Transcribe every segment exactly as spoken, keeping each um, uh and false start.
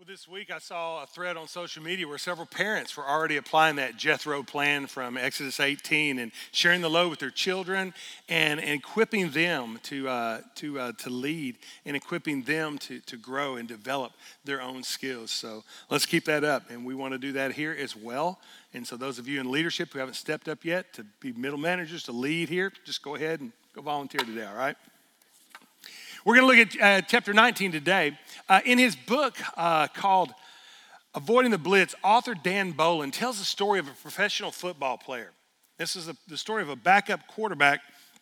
Well, this week I saw a thread on social media where several parents were already applying that Jethro plan from Exodus eighteen and sharing the load with their children and, and equipping them to uh, to uh, to lead and equipping them to to grow and develop their own skills. So let's keep that up, and we want to do that here as well. And so those of you in leadership who haven't stepped up yet to be middle managers to lead here, just go ahead and go volunteer today. All right. We're going to look at uh, chapter nineteen today. Uh, in his book uh, called Avoiding the Blitz, author Dan Bolin tells the story of a professional football player. This is a, the story of a backup quarterback.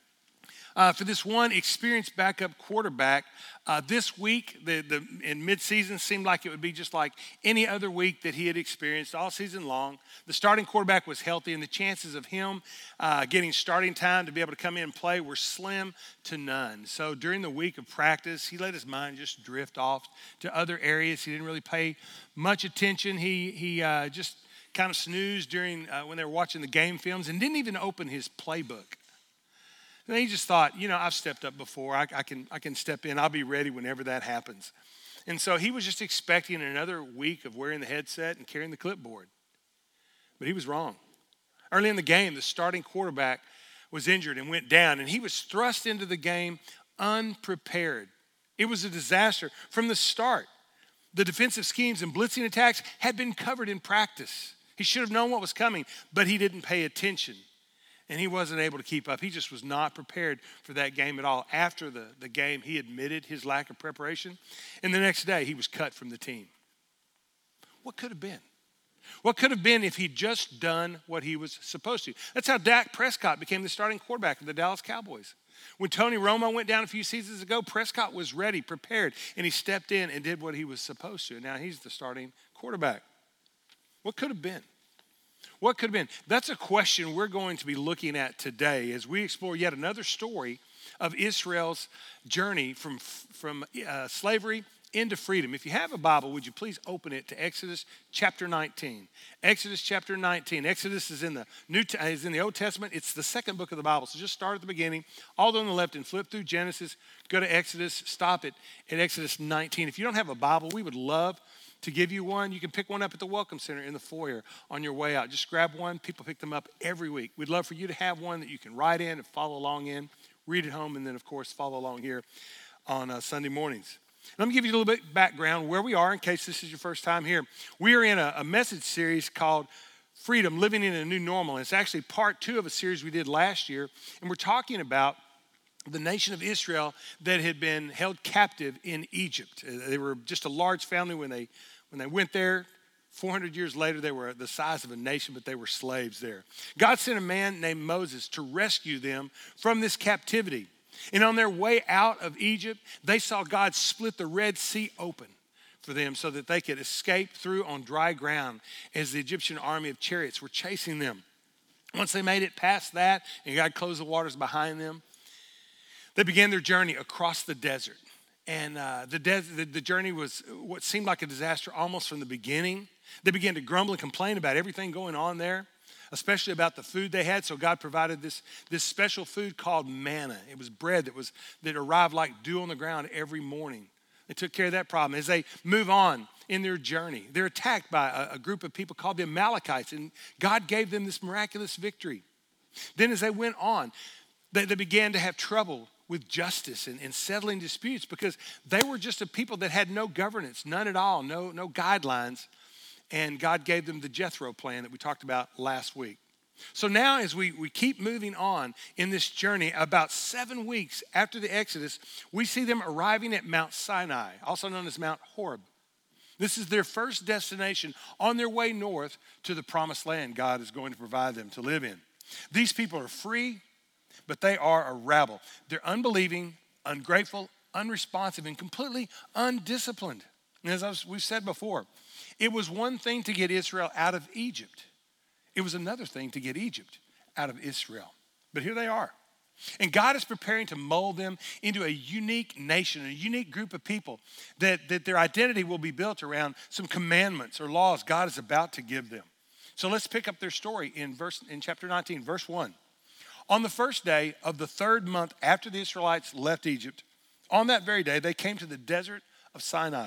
Uh, for this one experienced backup quarterback, uh, this week the, the, in midseason seemed like it would be just like any other week that he had experienced all season long. The starting quarterback was healthy, and the chances of him uh, getting starting time to be able to come in and play were slim to none. So during the week of practice, he let his mind just drift off to other areas. He didn't really pay much attention. He, he uh, just kind of snoozed during uh, when they were watching the game films and didn't even open his playbook. And he just thought, you know, I've stepped up before. I, I can I can step in. I'll be ready whenever that happens. And so he was just expecting another week of wearing the headset and carrying the clipboard. But he was wrong. Early in the game, the starting quarterback was injured and went down, and he was thrust into the game unprepared. It was a disaster from the start. The defensive schemes and blitzing attacks had been covered in practice. He should have known what was coming, but he didn't pay attention. And he wasn't able to keep up. He just was not prepared for that game at all. After the, the game, he admitted his lack of preparation. And the next day, he was cut from the team. What could have been? What could have been if he'd just done what he was supposed to? That's how Dak Prescott became the starting quarterback of the Dallas Cowboys. When Tony Romo went down a few seasons ago, Prescott was ready, prepared, and he stepped in and did what he was supposed to. And now he's the starting quarterback. What could have been? What could have been? That's a question we're going to be looking at today as we explore yet another story of Israel's journey from, from uh, slavery into freedom. If you have a Bible, would you please open it to Exodus chapter nineteen. Exodus chapter nineteen. Exodus is in the New is in the Old Testament. It's the second book of the Bible. So just start at the beginning, all the way on the left, and flip through Genesis. Go to Exodus. Stop it at Exodus nineteen. If you don't have a Bible, we would love to give you one. You can pick one up at the Welcome Center in the foyer on your way out. Just grab one. People pick them up every week. We'd love for you to have one that you can write in and follow along in, read at home, and then, of course, follow along here on uh, Sunday mornings. Let me give you a little bit of background where we are in case this is your first time here. We are in a, a message series called Freedom, Living in a New Normal. And it's actually part two of a series we did last year. And we're talking about the nation of Israel that had been held captive in Egypt. They were just a large family when they when they went there. four hundred years later, they were the size of a nation, but they were slaves there. God sent a man named Moses to rescue them from this captivity. And on their way out of Egypt, they saw God split the Red Sea open for them so that they could escape through on dry ground as the Egyptian army of chariots were chasing them. Once they made it past that and God closed the waters behind them, they began their journey across the desert. And uh, the, des- the, the journey was what seemed like a disaster almost from the beginning. They began to grumble and complain about everything going on there, especially about the food they had. So God provided this, this special food called manna. It was bread that was that arrived like dew on the ground every morning. They took care of that problem. As they move on in their journey, they're attacked by a, a group of people called the Amalekites, and God gave them this miraculous victory. Then as they went on, they, they began to have trouble with justice and, and settling disputes because they were just a people that had no governance, none at all, no, no guidelines. And God gave them the Jethro plan that we talked about last week. So now as we, we keep moving on in this journey, about seven weeks after the Exodus, we see them arriving at Mount Sinai, also known as Mount Horeb. This is their first destination on their way north to the promised land God is going to provide them to live in. These people are free, but they are a rabble. They're unbelieving, ungrateful, unresponsive, and completely undisciplined. And as I was, we've said before, it was one thing to get Israel out of Egypt. It was another thing to get Egypt out of Israel. But here they are. And God is preparing to mold them into a unique nation, a unique group of people that, that their identity will be built around some commandments or laws God is about to give them. So let's pick up their story in verse in chapter nineteen, verse one. On the first day of the third month after the Israelites left Egypt, on that very day, they came to the desert of Sinai.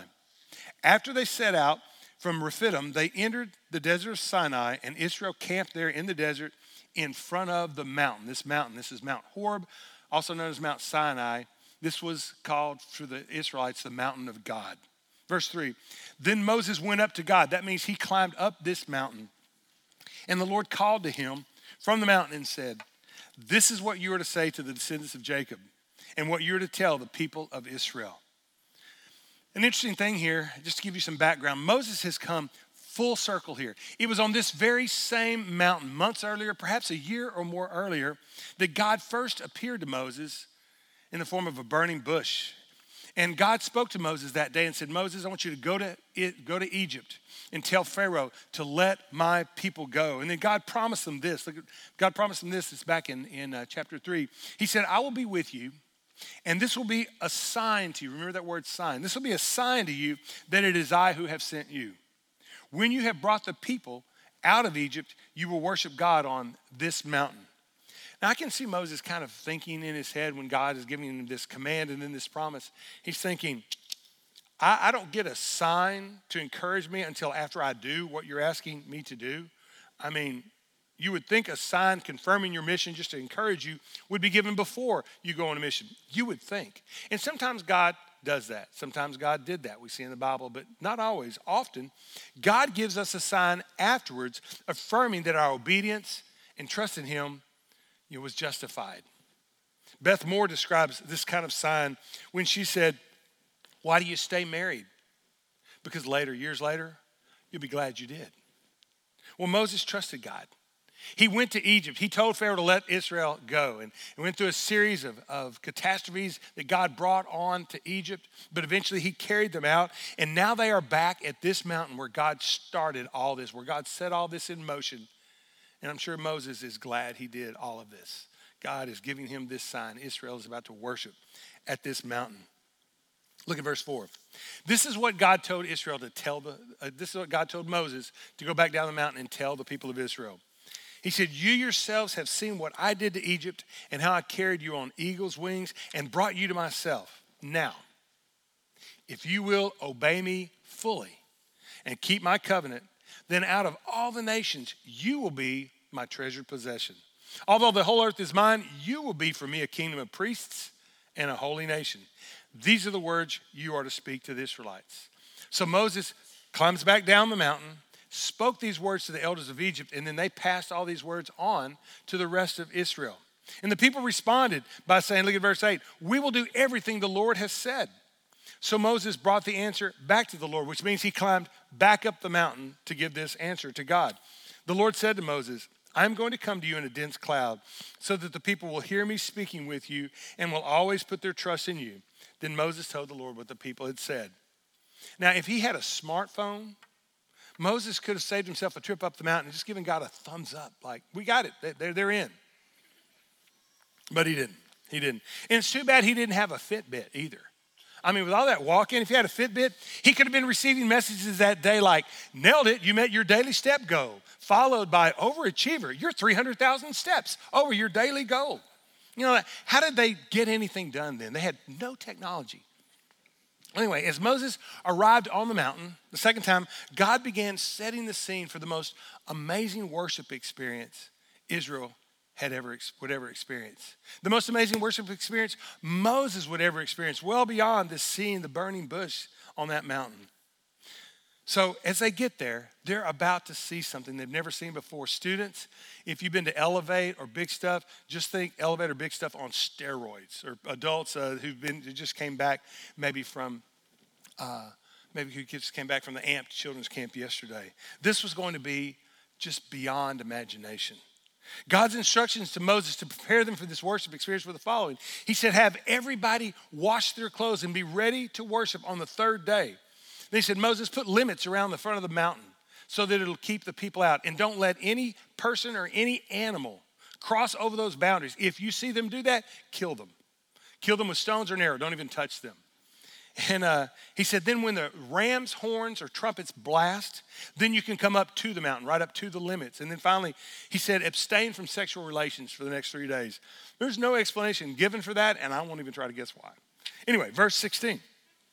After they set out from Rephidim, they entered the desert of Sinai, and Israel camped there in the desert in front of the mountain. This mountain, this is Mount Horeb, also known as Mount Sinai. This was called for the Israelites the mountain of God. Verse three, then Moses went up to God. That means he climbed up this mountain. And the Lord called to him from the mountain and said, this is what you are to say to the descendants of Jacob and what you are to tell the people of Israel. An interesting thing here, just to give you some background, Moses has come full circle here. It was on this very same mountain months earlier, perhaps a year or more earlier, that God first appeared to Moses in the form of a burning bush. And God spoke to Moses that day and said, Moses, I want you to go to it, go to Egypt and tell Pharaoh to let my people go. And then God promised them this. Look, God promised them this. It's back in, in uh, chapter three. He said, I will be with you, and this will be a sign to you. Remember that word sign. This will be a sign to you that it is I who have sent you. When you have brought the people out of Egypt, you will worship God on this mountain. Now, I can see Moses kind of thinking in his head when God is giving him this command and then this promise. He's thinking, I, I don't get a sign to encourage me until after I do what you're asking me to do. I mean, you would think a sign confirming your mission just to encourage you would be given before you go on a mission. You would think. And sometimes God does that. Sometimes God did that. We see in the Bible, but not always. Often, God gives us a sign afterwards affirming that our obedience and trust in him, you know, was justified. Beth Moore describes this kind of sign when she said, why do you stay married? Because later, years later, you'll be glad you did. Well, Moses trusted God. He went to Egypt. He told Pharaoh to let Israel go and, and went through a series of, of catastrophes that God brought on to Egypt. But eventually he carried them out. And now they are back at this mountain where God started all this, where God set all this in motion. And I'm sure Moses is glad he did all of this. God is giving him this sign. Israel is about to worship at this mountain. Look at verse four. This is what God told Israel to tell the, uh, this is what God told Moses to go back down the mountain and tell the people of Israel. He said, you yourselves have seen what I did to Egypt and how I carried you on eagle's wings and brought you to myself. Now, if you will obey me fully and keep my covenant, then out of all the nations, you will be my treasured possession. Although the whole earth is mine, you will be for me a kingdom of priests and a holy nation. These are the words you are to speak to the Israelites. So Moses climbs back down the mountain, spoke these words to the elders of Egypt, and then they passed all these words on to the rest of Israel. And the people responded by saying, look at verse eight, we will do everything the Lord has said. So Moses brought the answer back to the Lord, which means he climbed back up the mountain to give this answer to God. The Lord said to Moses, I'm going to come to you in a dense cloud so that the people will hear me speaking with you and will always put their trust in you. Then Moses told the Lord what the people had said. Now, if he had a smartphone, Moses could have saved himself a trip up the mountain and just given God a thumbs up. Like, we got it. They're, they're in. But he didn't. He didn't. And it's too bad he didn't have a Fitbit either. I mean, with all that walking, if he had a Fitbit, he could have been receiving messages that day like, nailed it, you met your daily step goal, followed by overachiever, you're three hundred thousand steps over your daily goal. You know, how did they get anything done then? They had no technology. Anyway, as Moses arrived on the mountain, the second time, God began setting the scene for the most amazing worship experience Israel had ever would ever experience. The most amazing worship experience Moses would ever experience, well beyond the seeing the burning bush on that mountain. So as they get there, they're about to see something they've never seen before. Students, if you've been to Elevate or Big Stuff, just think Elevate or Big Stuff on steroids. Or adults uh, who've been who just came back maybe from uh, maybe who just came back from the A M P Children's Camp yesterday. This was going to be just beyond imagination. God's instructions to Moses to prepare them for this worship experience were the following. He said, have everybody wash their clothes and be ready to worship on the third day. Then he said, Moses, put limits around the front of the mountain so that it'll keep the people out. And don't let any person or any animal cross over those boundaries. If you see them do that, kill them. Kill them with stones or an arrow. Don't even touch them. And uh, he said, then when the ram's horns or trumpets blast, then you can come up to the mountain, right up to the limits. And then finally, he said, abstain from sexual relations for the next three days. There's no explanation given for that, and I won't even try to guess why. Anyway, verse sixteen.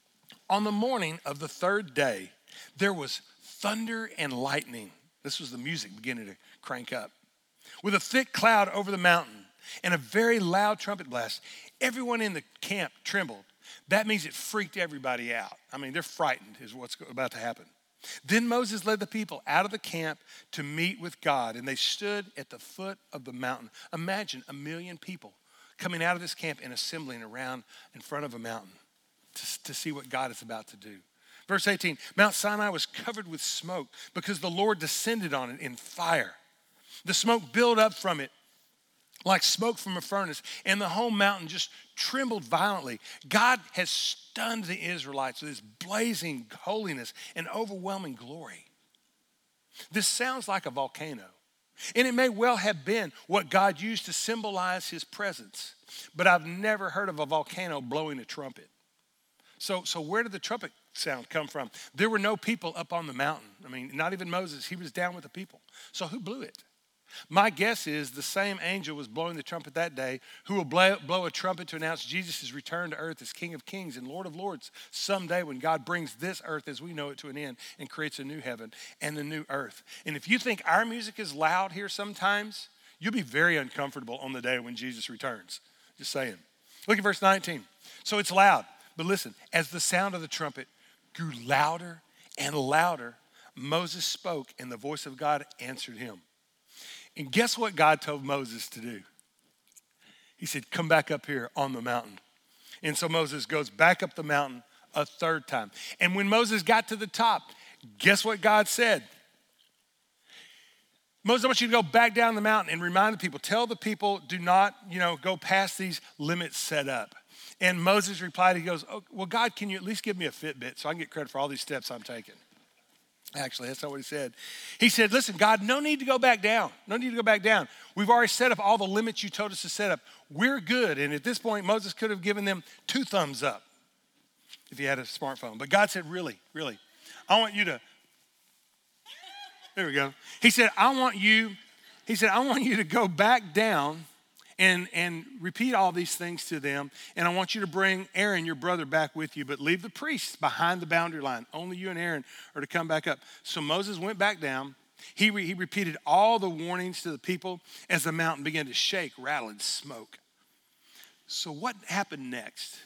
On the morning of the third day, there was thunder and lightning. This was the music beginning to crank up. With a thick cloud over the mountain and a very loud trumpet blast, everyone in the camp trembled. That means it freaked everybody out. I mean, they're frightened is what's about to happen. Then Moses led the people out of the camp to meet with God, and they stood at the foot of the mountain. Imagine a million people coming out of this camp and assembling around in front of a mountain to, to see what God is about to do. Verse eighteen, Mount Sinai was covered with smoke because the Lord descended on it in fire. The smoke billowed up from it like smoke from a furnace, and the whole mountain just trembled violently. God has stunned the Israelites with his blazing holiness and overwhelming glory. This sounds like a volcano, and it may well have been what God used to symbolize his presence, but I've never heard of a volcano blowing a trumpet. So, so where did the trumpet sound come from? There were no people up on the mountain. I mean, not even Moses. He was down with the people. So who blew it? My guess is the same angel was blowing the trumpet that day who will blow, blow a trumpet to announce Jesus' return to earth as King of Kings and Lord of Lords someday when God brings this earth as we know it to an end and creates a new heaven and a new earth. And if you think our music is loud here sometimes, you'll be very uncomfortable on the day when Jesus returns. Just saying. Look at verse nineteen. So it's loud, but listen, as the sound of the trumpet grew louder and louder, Moses spoke and the voice of God answered him. And guess what God told Moses to do? He said, come back up here on the mountain. And so Moses goes back up the mountain a third time. And when Moses got to the top, guess what God said? Moses, I want you to go back down the mountain and remind the people, tell the people, do not, you know, go past these limits set up. And Moses replied, he goes, oh, well, God, can you at least give me a Fitbit so I can get credit for all these steps I'm taking? Actually, that's not what he said. He said, listen, God, no need to go back down. No need to go back down. We've already set up all the limits you told us to set up. We're good. And at this point, Moses could have given them two thumbs up if he had a smartphone. But God said, really, really, I want you to, there we go. He said, I want you, he said, I want you to go back down and, and repeat all these things to them. And I want you to bring Aaron, your brother, back with you, but leave the priests behind the boundary line. Only you and Aaron are to come back up. So Moses went back down. He, re, he repeated all the warnings to the people as the mountain began to shake, rattle, and smoke. So what happened next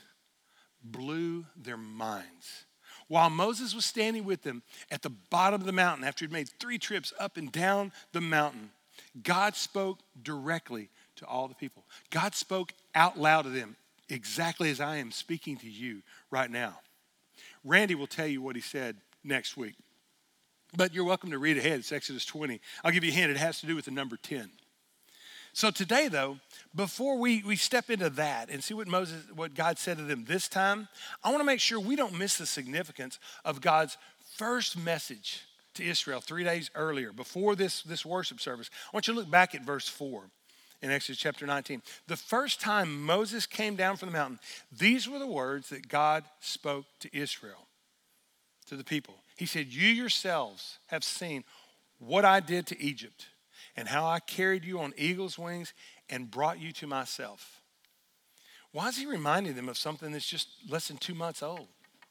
blew their minds. While Moses was standing with them at the bottom of the mountain after he'd made three trips up and down the mountain, God spoke directly to all the people. God spoke out loud to them exactly as I am speaking to you right now. Randy will tell you what he said next week, but you're welcome to read ahead. It's Exodus twenty. I'll give you a hint. It has to do with the number ten. So today, though, before we, we step into that and see what Moses, what God said to them this time, I want to make sure we don't miss the significance of God's first message to Israel three days earlier, before this, this worship service. I want you to look back at verse four. In Exodus chapter nineteen, the first time Moses came down from the mountain, these were the words that God spoke to Israel, to the people. He said, you yourselves have seen what I did to Egypt and how I carried you on eagle's wings and brought you to myself. Why is he reminding them of something that's just less than two months old?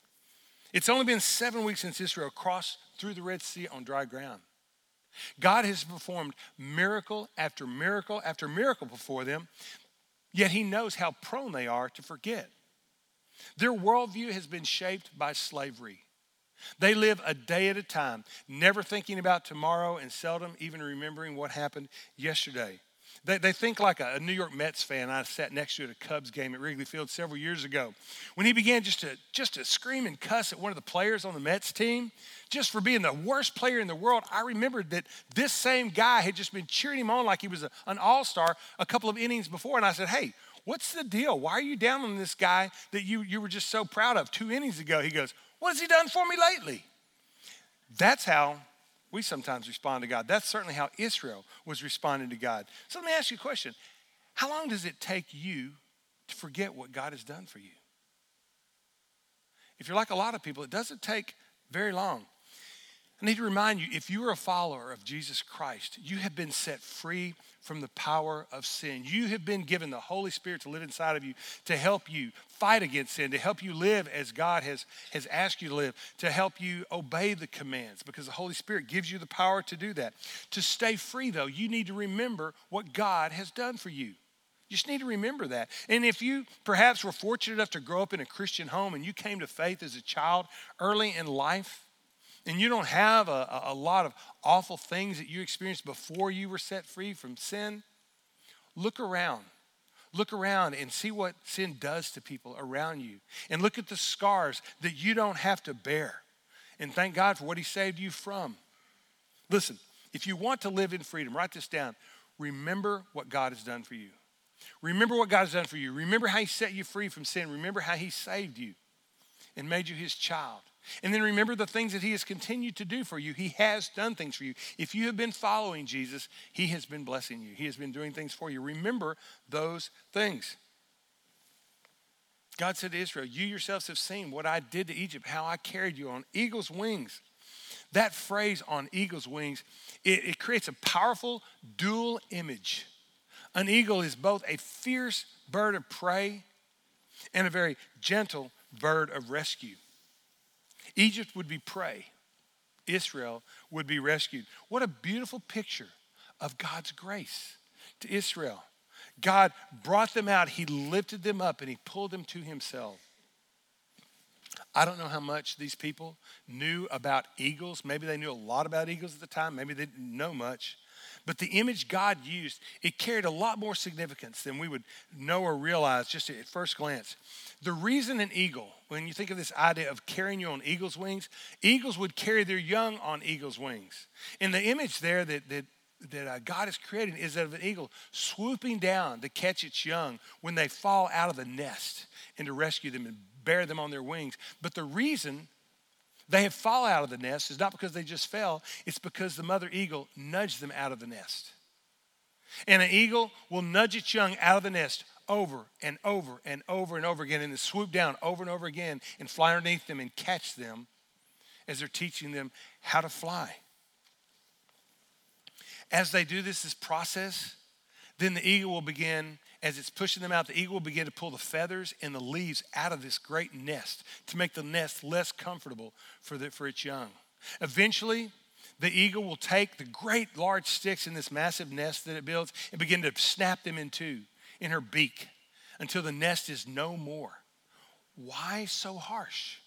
It's only been seven weeks since Israel crossed through the Red Sea on dry ground. God has performed miracle after miracle after miracle before them, yet he knows how prone they are to forget. Their worldview has been shaped by slavery. They live a day at a time, never thinking about tomorrow and seldom even remembering what happened yesterday. They, they think like a, a New York Mets fan I sat next to at a Cubs game at Wrigley Field several years ago. When he began just to, just to scream and cuss at one of the players on the Mets team, just for being the worst player in the world, I remembered that this same guy had just been cheering him on like he was a, an all-star a couple of innings before. And I said, hey, what's the deal? Why are you down on this guy that you, you were just so proud of two innings ago? He goes, what has he done for me lately? That's how we sometimes respond to God. That's certainly how Israel was responding to God. So let me ask you a question. How long does it take you to forget what God has done for you? If you're like a lot of people, it doesn't take very long. I need to remind you, if you are a follower of Jesus Christ, you have been set free from the power of sin. You have been given the Holy Spirit to live inside of you, to help you fight against sin, to help you live as God has, has asked you to live, to help you obey the commands, because the Holy Spirit gives you the power to do that. To stay free, though, you need to remember what God has done for you. You just need to remember that. And if you perhaps were fortunate enough to grow up in a Christian home and you came to faith as a child early in life, and you don't have a, a lot of awful things that you experienced before you were set free from sin, look around. Look around and see what sin does to people around you. And look at the scars that you don't have to bear. And thank God for what he saved you from. Listen, if you want to live in freedom, write this down. Remember what God has done for you. Remember what God has done for you. Remember how he set you free from sin. Remember how he saved you and made you his child. And then remember the things that he has continued to do for you. He has done things for you. If you have been following Jesus, he has been blessing you. He has been doing things for you. Remember those things. God said to Israel, you yourselves have seen what I did to Egypt, how I carried you on eagle's wings. That phrase, on eagle's wings, it, it creates a powerful dual image. An eagle is both a fierce bird of prey and a very gentle bird of rescue. Egypt would be prey. Israel would be rescued. What a beautiful picture of God's grace to Israel. God brought them out. He lifted them up and he pulled them to himself. I don't know how much these people knew about eagles. Maybe they knew a lot about eagles at the time. Maybe they didn't know much. But the image God used, it carried a lot more significance than we would know or realize just at first glance. The reason an eagle, when you think of this idea of carrying you on eagle's wings, eagles would carry their young on eagle's wings. And the image there that, that, that uh, God is creating is of an eagle swooping down to catch its young when they fall out of the nest and to rescue them and bear them on their wings. But the reason they have fallen out of the nest is not because they just fell. It's because the mother eagle nudged them out of the nest. And an eagle will nudge its young out of the nest over and over and over and over again, and then swoop down over and over again and fly underneath them and catch them as they're teaching them how to fly. As they do this, this process, then the eagle will begin, as it's pushing them out, the eagle will begin to pull the feathers and the leaves out of this great nest to make the nest less comfortable for, the, for its young. Eventually, the eagle will take the great large sticks in this massive nest that it builds and begin to snap them in two in her beak until the nest is no more. Why so harsh?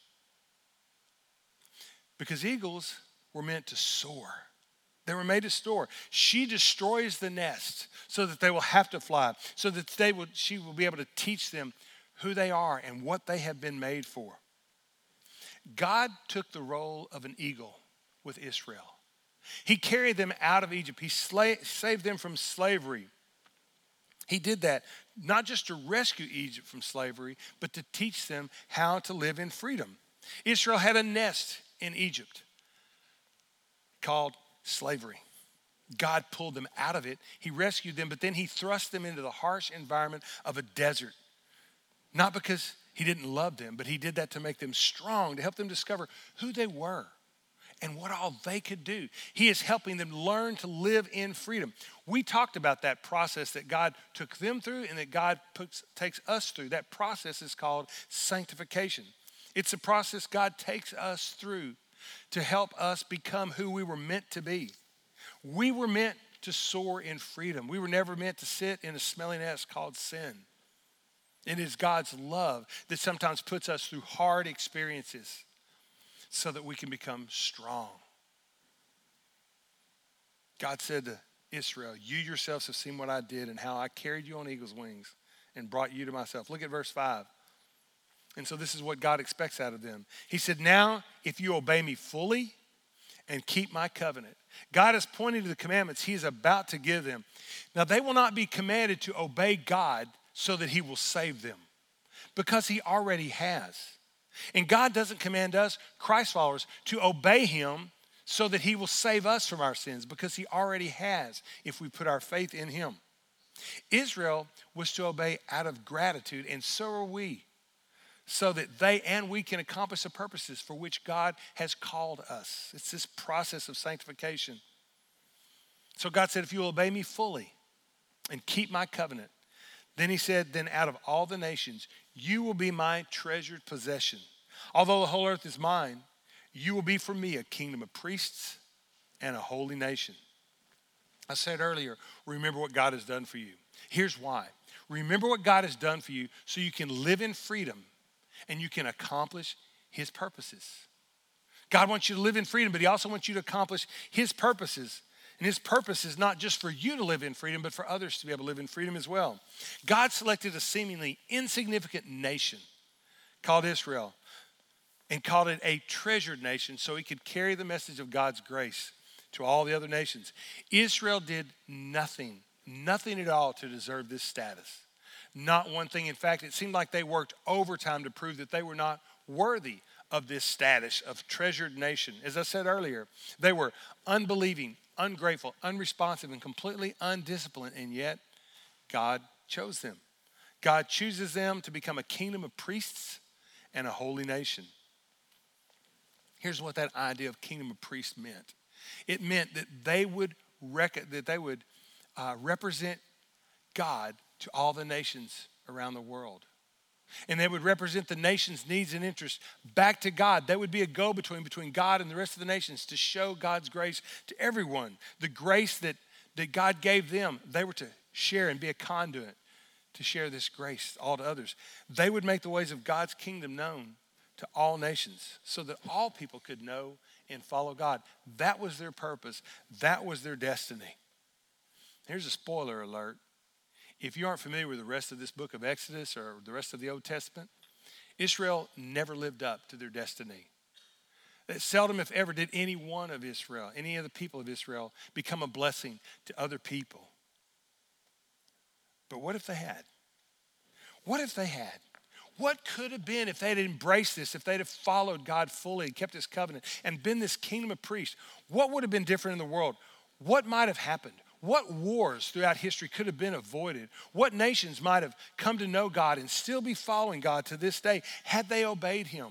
Because eagles were meant to soar. They were made to soar. She destroys the nest so that they will have to fly, so that they will, she will be able to teach them who they are and what they have been made for. God took the role of an eagle with Israel. He carried them out of Egypt. He sla- saved them from slavery. He did that not just to rescue Egypt from slavery, but to teach them how to live in freedom. Israel had a nest in Egypt called slavery. God pulled them out of it. He rescued them, but then he thrust them into the harsh environment of a desert. Not because he didn't love them, but he did that to make them strong, to help them discover who they were and what all they could do. He is helping them learn to live in freedom. We talked about that process that God took them through and that God puts, takes us through. That process is called sanctification. It's a process God takes us through to help us become who we were meant to be. We were meant to soar in freedom. We were never meant to sit in a smelly nest called sin. It is God's love that sometimes puts us through hard experiences so that we can become strong. God said to Israel, you yourselves have seen what I did and how I carried you on eagle's wings and brought you to myself. Look at verse five. And so this is what God expects out of them. He said, now if you obey me fully and keep my covenant. God is pointing to the commandments he is about to give them. Now they will not be commanded to obey God so that he will save them, because he already has. And God doesn't command us, Christ followers, to obey him so that he will save us from our sins, because he already has if we put our faith in him. Israel was to obey out of gratitude, and so are we. so that they and we can accomplish the purposes for which God has called us. It's this process of sanctification. So God said, if you will obey me fully and keep my covenant, then he said, then out of all the nations, you will be my treasured possession. Although the whole earth is mine, you will be for me a kingdom of priests and a holy nation. I said earlier, remember what God has done for you. Here's why. Remember what God has done for you so you can live in freedom and you can accomplish his purposes. God wants you to live in freedom, but he also wants you to accomplish his purposes. And his purpose is not just for you to live in freedom, but for others to be able to live in freedom as well. God selected a seemingly insignificant nation called Israel and called it a treasured nation so he could carry the message of God's grace to all the other nations. Israel did nothing, nothing at all to deserve this status. Not one thing. In fact, it seemed like they worked overtime to prove that they were not worthy of this status of treasured nation. As I said earlier, they were unbelieving, ungrateful, unresponsive, and completely undisciplined, and yet God chose them. God chooses them to become a kingdom of priests and a holy nation. Here's what that idea of kingdom of priests meant. It meant that they would rec- that they would uh, represent God to all the nations around the world. And they would represent the nation's needs and interests back to God. They would be a go-between between God and the rest of the nations to show God's grace to everyone. The grace that, that God gave them, they were to share and be a conduit to share this grace all to others. They would make the ways of God's kingdom known to all nations so that all people could know and follow God. That was their purpose. That was their destiny. Here's a spoiler alert. If you aren't familiar with the rest of this book of Exodus or the rest of the Old Testament, Israel never lived up to their destiny. Seldom, if ever, did any one of Israel, any of the people of Israel, become a blessing to other people. But what if they had? What if they had? What could have been if they had embraced this, if they'd have followed God fully and kept his covenant and been this kingdom of priests? What would have been different in the world? What might have happened? What wars throughout history could have been avoided? What nations might have come to know God and still be following God to this day had they obeyed him?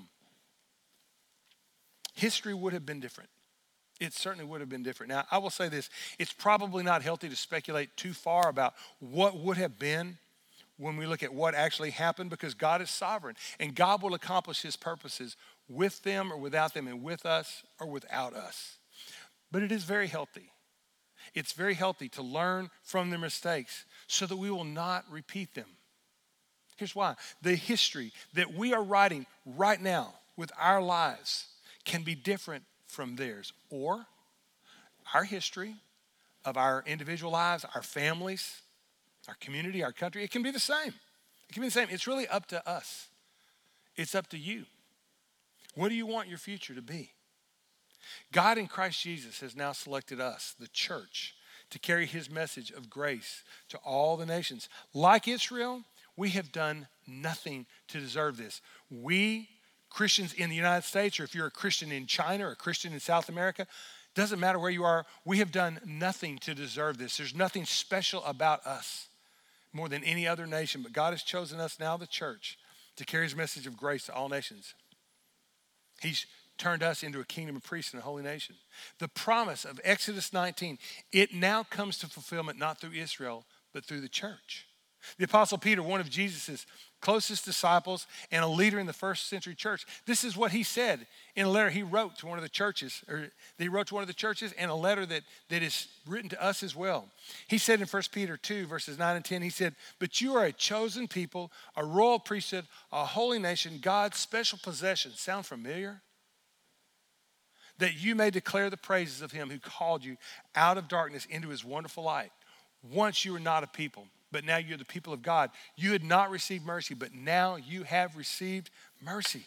History would have been different. It certainly would have been different. Now, I will say this. It's probably not healthy to speculate too far about what would have been when we look at what actually happened, because God is sovereign and God will accomplish his purposes with them or without them, and with us or without us. But it is very healthy. It's very healthy to learn from their mistakes so that we will not repeat them. Here's why. The history that we are writing right now with our lives can be different from theirs, or our history of our individual lives, our families, our community, our country, it can be the same. It can be the same. It's really up to us. It's up to you. What do you want your future to be? God in Christ Jesus has now selected us, the church, to carry his message of grace to all the nations. Like Israel, we have done nothing to deserve this. We, Christians in the United States, or if you're a Christian in China or a Christian in South America, doesn't matter where you are, we have done nothing to deserve this. There's nothing special about us more than any other nation, but God has chosen us now, the church, to carry his message of grace to all nations. He's turned us into a kingdom of priests and a holy nation. The promise of Exodus nineteen, it now comes to fulfillment not through Israel, but through the church. The Apostle Peter, one of Jesus' closest disciples and a leader in the first century church, this is what he said in a letter he wrote to one of the churches, or that he wrote to one of the churches, and a letter that, that is written to us as well. He said in First Peter two, verses nine and ten, he said, "But you are a chosen people, a royal priesthood, a holy nation, God's special possession." Sound familiar? "That you may declare the praises of him who called you out of darkness into his wonderful light. Once you were not a people, but now you're the people of God. You had not received mercy, but now you have received mercy."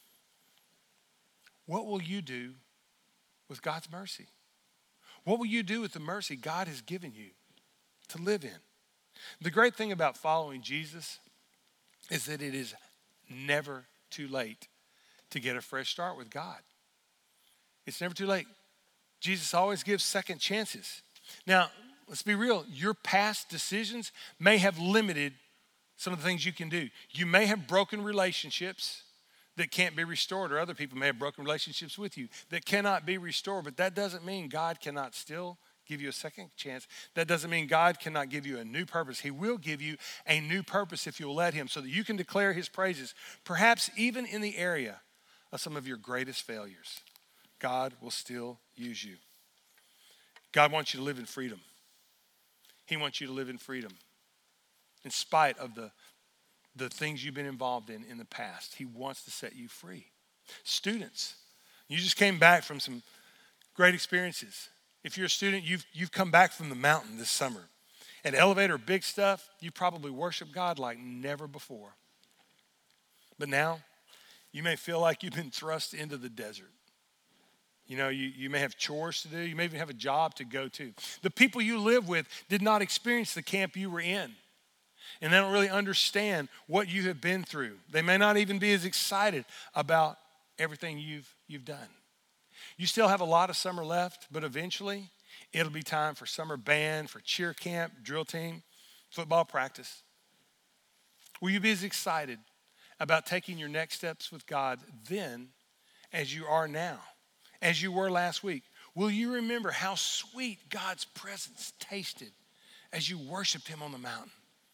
What will you do with God's mercy? What will you do with the mercy God has given you to live in? The great thing about following Jesus is that it is never too late to get a fresh start with God. It's never too late. Jesus always gives second chances. Now, let's be real. Your past decisions may have limited some of the things you can do. You may have broken relationships that can't be restored, or other people may have broken relationships with you that cannot be restored, but that doesn't mean God cannot still give you a second chance. That doesn't mean God cannot give you a new purpose. He will give you a new purpose if you'll let him, so that you can declare his praises, perhaps even in the area of some of your greatest failures. God will still use you. God wants you to live in freedom. He wants you to live in freedom in spite of the, the things you've been involved in in the past. He wants to set you free. Students, you just came back from some great experiences. If you're a student, you've, you've come back from the mountain this summer. At Elevator, big stuff, you probably worship God like never before. But now, you may feel like you've been thrust into the desert. You know, you, you may have chores to do. You may even have a job to go to. The people you live with did not experience the camp you were in. And they don't really understand what you have been through. They may not even be as excited about everything you've, you've done. You still have a lot of summer left, but eventually it'll be time for summer band, for cheer camp, drill team, football practice. Will you be as excited about taking your next steps with God then as you are now, as you were last week? Will you remember how sweet God's presence tasted as you worshiped him on the mountain?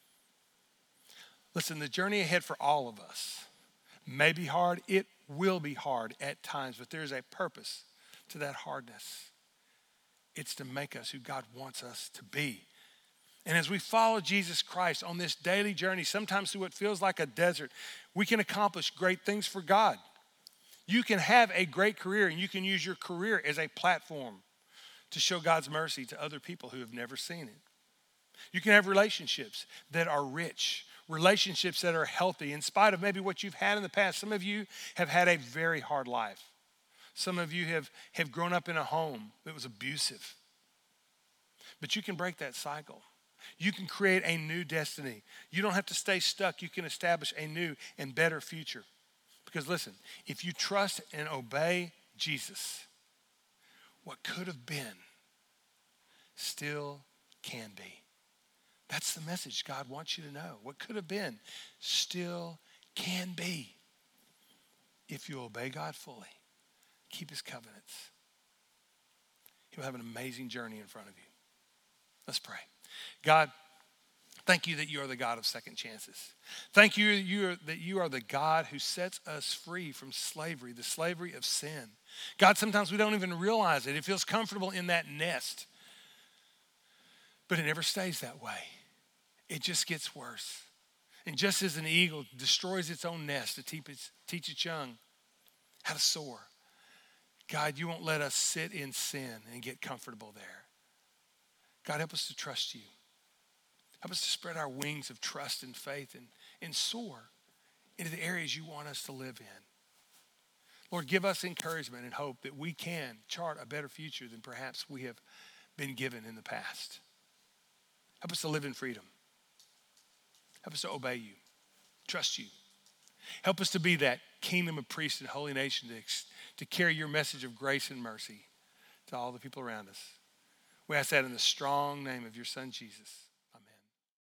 Listen, the journey ahead for all of us may be hard. It will be hard at times, but there's a purpose to that hardness. It's to make us who God wants us to be. And as we follow Jesus Christ on this daily journey, sometimes through what feels like a desert, we can accomplish great things for God. You can have a great career, and you can use your career as a platform to show God's mercy to other people who have never seen it. You can have relationships that are rich, relationships that are healthy, in spite of maybe what you've had in the past. Some of you have had a very hard life. Some of you have, have grown up in a home that was abusive. But you can break that cycle. You can create a new destiny. You don't have to stay stuck. You can establish a new and better future. Because listen, if you trust and obey Jesus, what could have been still can be. That's the message God wants you to know. What could have been still can be if you obey God fully, keep his covenants. He'll have an amazing journey in front of you. Let's pray. God, thank you that you are the God of second chances. Thank you, you are, that you are the God who sets us free from slavery, the slavery of sin. God, sometimes we don't even realize it. It feels comfortable in that nest. But it never stays that way. It just gets worse. And just as an eagle destroys its own nest to teach its, teach its young how to soar, God, you won't let us sit in sin and get comfortable there. God, help us to trust you. Help us to spread our wings of trust and faith and, and soar into the areas you want us to live in. Lord, give us encouragement and hope that we can chart a better future than perhaps we have been given in the past. Help us to live in freedom. Help us to obey you, trust you. Help us to be that kingdom of priests and holy nation to, to carry your message of grace and mercy to all the people around us. We ask that in the strong name of your son, Jesus.